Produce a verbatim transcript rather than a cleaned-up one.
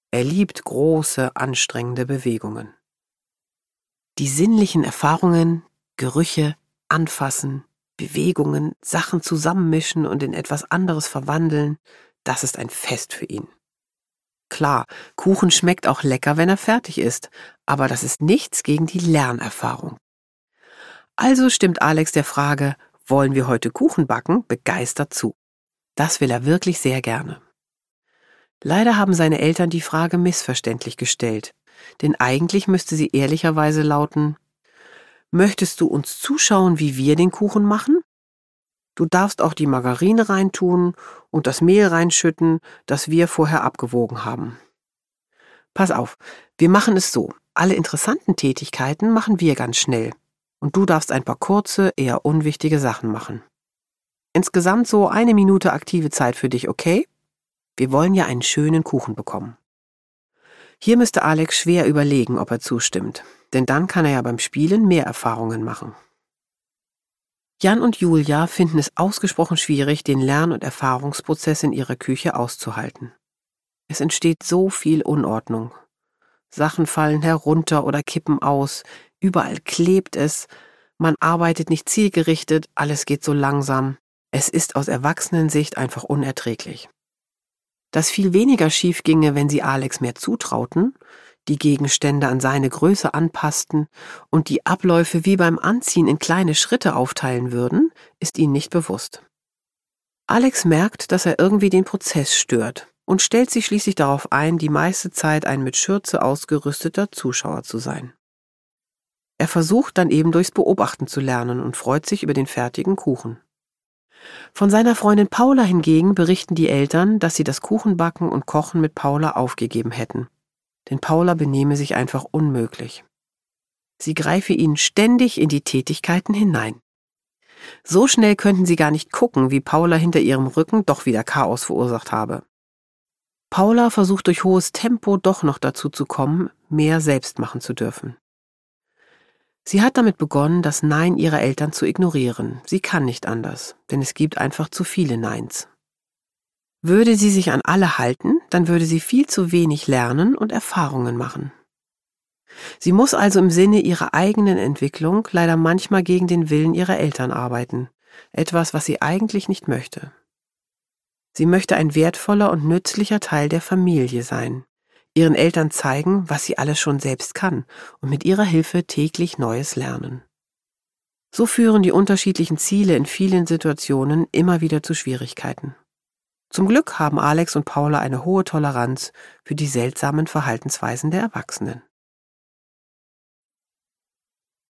Er liebt große, anstrengende Bewegungen. Die sinnlichen Erfahrungen, Gerüche, Anfassen, Bewegungen, Sachen zusammenmischen und in etwas anderes verwandeln, das ist ein Fest für ihn. Klar, Kuchen schmeckt auch lecker, wenn er fertig ist, aber das ist nichts gegen die Lernerfahrung. Also stimmt Alex der Frage, wollen wir heute Kuchen backen, begeistert zu. Das will er wirklich sehr gerne. Leider haben seine Eltern die Frage missverständlich gestellt, denn eigentlich müsste sie ehrlicherweise lauten: Möchtest du uns zuschauen, wie wir den Kuchen machen? Du darfst auch die Margarine reintun und das Mehl reinschütten, das wir vorher abgewogen haben. Pass auf, wir machen es so. Alle interessanten Tätigkeiten machen wir ganz schnell. Und du darfst ein paar kurze, eher unwichtige Sachen machen. Insgesamt so eine Minute aktive Zeit für dich, okay? Wir wollen ja einen schönen Kuchen bekommen. Hier müsste Alex schwer überlegen, ob er zustimmt, denn dann kann er ja beim Spielen mehr Erfahrungen machen. Jan und Julia finden es ausgesprochen schwierig, den Lern- und Erfahrungsprozess in ihrer Küche auszuhalten. Es entsteht so viel Unordnung. Sachen fallen herunter oder kippen aus, überall klebt es, man arbeitet nicht zielgerichtet, alles geht so langsam. Es ist aus Erwachsenensicht einfach unerträglich. Dass viel weniger schief ginge, wenn sie Alex mehr zutrauten, die Gegenstände an seine Größe anpassten und die Abläufe wie beim Anziehen in kleine Schritte aufteilen würden, ist ihnen nicht bewusst. Alex merkt, dass er irgendwie den Prozess stört und stellt sich schließlich darauf ein, die meiste Zeit ein mit Schürze ausgerüsteter Zuschauer zu sein. Er versucht dann eben durchs Beobachten zu lernen und freut sich über den fertigen Kuchen. Von seiner Freundin Paula hingegen berichten die Eltern, dass sie das Kuchenbacken und Kochen mit Paula aufgegeben hätten. Denn Paula benehme sich einfach unmöglich. Sie greife ihnen ständig in die Tätigkeiten hinein. So schnell könnten sie gar nicht gucken, wie Paula hinter ihrem Rücken doch wieder Chaos verursacht habe. Paula versucht durch hohes Tempo doch noch dazu zu kommen, mehr selbst machen zu dürfen. Sie hat damit begonnen, das Nein ihrer Eltern zu ignorieren. Sie kann nicht anders, denn es gibt einfach zu viele Neins. Würde sie sich an alle halten, dann würde sie viel zu wenig lernen und Erfahrungen machen. Sie muss also im Sinne ihrer eigenen Entwicklung leider manchmal gegen den Willen ihrer Eltern arbeiten, etwas, was sie eigentlich nicht möchte. Sie möchte ein wertvoller und nützlicher Teil der Familie sein, ihren Eltern zeigen, was sie alles schon selbst kann und mit ihrer Hilfe täglich Neues lernen. So führen die unterschiedlichen Ziele in vielen Situationen immer wieder zu Schwierigkeiten. Zum Glück haben Alex und Paula eine hohe Toleranz für die seltsamen Verhaltensweisen der Erwachsenen.